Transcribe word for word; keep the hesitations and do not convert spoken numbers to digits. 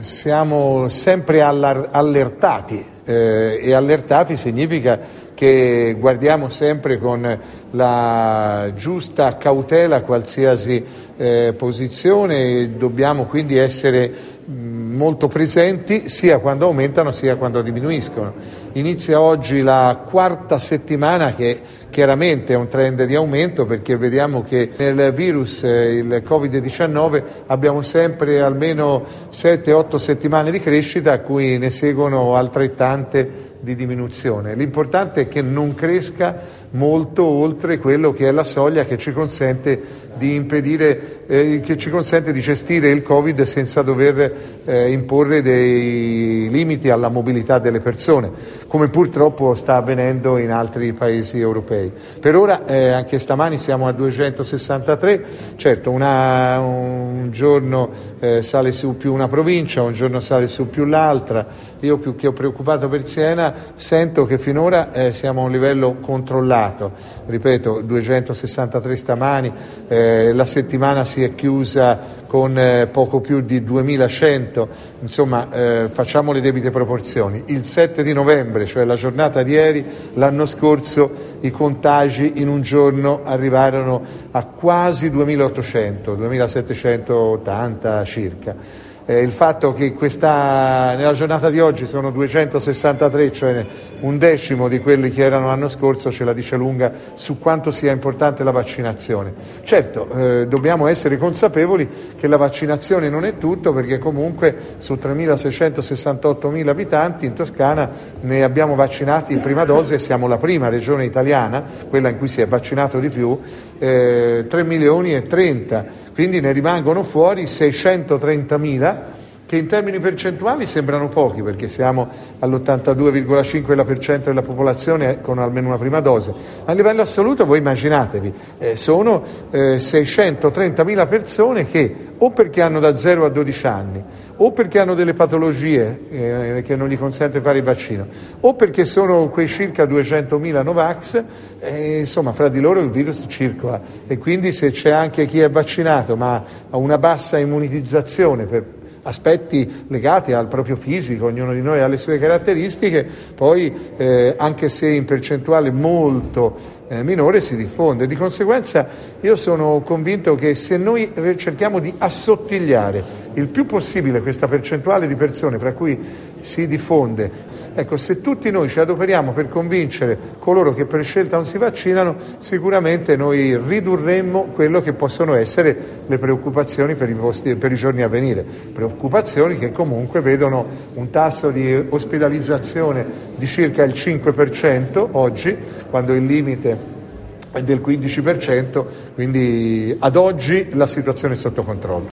siamo sempre allar- allertati eh, e allertati significa che guardiamo sempre con la giusta cautela qualsiasi eh, posizione e dobbiamo quindi essere mh, molto presenti sia quando aumentano sia quando diminuiscono. Inizia oggi la quarta settimana che chiaramente è un trend di aumento, perché vediamo che nel virus, eh, il covid diciannove, abbiamo sempre almeno sette otto settimane di crescita a cui ne seguono altrettante di diminuzione. L'importante è che non cresca molto oltre quello che è la soglia che ci consente di impedire, eh, che ci consente di gestire il Covid senza dover eh, imporre dei limiti alla mobilità delle persone, come purtroppo sta avvenendo in altri paesi europei. Per ora, eh, anche stamani siamo a duecentosessantatré, certo una, un giorno eh, sale su più una provincia, un giorno sale su più l'altra. Io, più che preoccupato per Siena, sento che finora eh, siamo a un livello controllato. Ripeto, duecentosessantatré stamani, eh, la settimana si è chiusa con eh, poco più di duemilacento, insomma eh, facciamo le debite proporzioni. Il sette di novembre, cioè la giornata di ieri, l'anno scorso i contagi in un giorno arrivarono a quasi duemilaottocento, duemilasettecentottanta circa. Eh, il fatto che questa, nella giornata di oggi sono duecentosessantatré, cioè un decimo di quelli che erano l'anno scorso, ce la dice lunga su quanto sia importante la vaccinazione. Certo, eh, dobbiamo essere consapevoli che la vaccinazione non è tutto, perché comunque su tremilaseicentosessantottomila abitanti in Toscana ne abbiamo vaccinati in prima dose e siamo la prima regione italiana, quella in cui si è vaccinato di più, eh, tre milioni e trenta, quindi ne rimangono fuori seicentotrentamila, che in termini percentuali sembrano pochi, perché siamo all'ottantadue virgola cinque per cento della popolazione con almeno una prima dose. A livello assoluto, voi immaginatevi, eh, sono eh, seicentotrentamila persone che o perché hanno da zero a dodici anni, o perché hanno delle patologie eh, che non gli consente fare il vaccino, o perché sono quei circa duecentomila Novax, eh, insomma fra di loro il virus circola, e quindi se c'è anche chi è vaccinato ma ha una bassa immunizzazione per aspetti legati al proprio fisico, ognuno di noi ha le sue caratteristiche, poi eh, anche se in percentuale molto eh, minore si diffonde. Di conseguenza io sono convinto che se noi cerchiamo di assottigliare il più possibile questa percentuale di persone fra cui si diffonde, ecco, se tutti noi ci adoperiamo per convincere coloro che per scelta non si vaccinano, sicuramente noi ridurremmo quello che possono essere le preoccupazioni per i, posti, per i giorni a venire, preoccupazioni che comunque vedono un tasso di ospedalizzazione di circa il cinque per cento oggi, quando il limite è del quindici per cento, quindi ad oggi la situazione è sotto controllo.